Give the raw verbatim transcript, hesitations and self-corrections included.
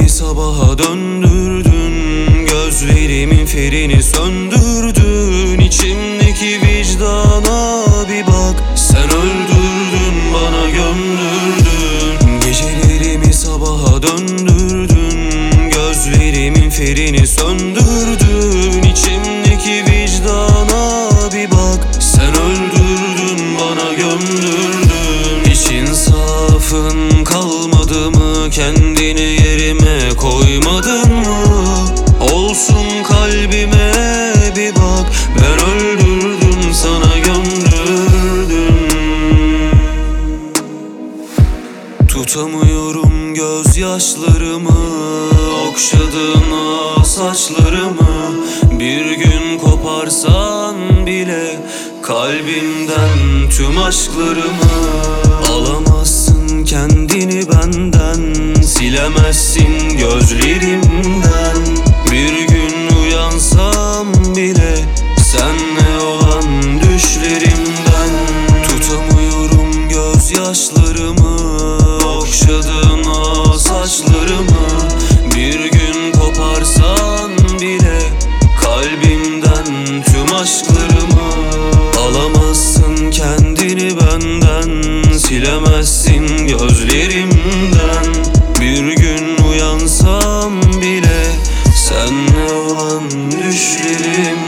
Gecelerimi sabaha döndürdün, gözlerimin ferini söndürdün. İçimdeki vicdana bir bak, sen öldürdün, bana gömdürdün. Gecelerimi sabaha döndürdün, gözlerimin ferini söndürdün. İçimdeki vicdana bir bak, sen öldürdün, bana gömdürdün. Hiç insafın kalmadı mı? Kendini yerime koymadın mı? Olsun kalbime bir bak, ben öldürdüm, sana gömdürdüm. Tutamıyorum gözyaşlarımı, okşadın ah saçlarımı. Bir gün koparsan bile kalbimden tüm aşklarımı. Alamazsın kendini benden, silemezsin gözlerimden. Bir gün uyansam bile senle olan düşlerimden. Tutamıyorum gözyaşlarımı, okşadın ah saçlarımı. Bir gün koparsan bile kalbimden tüm aşklarımı. Alamazsın kendini benden, silemezsin gözlerimden. Bir gün uyansam bile senle olan düşlerim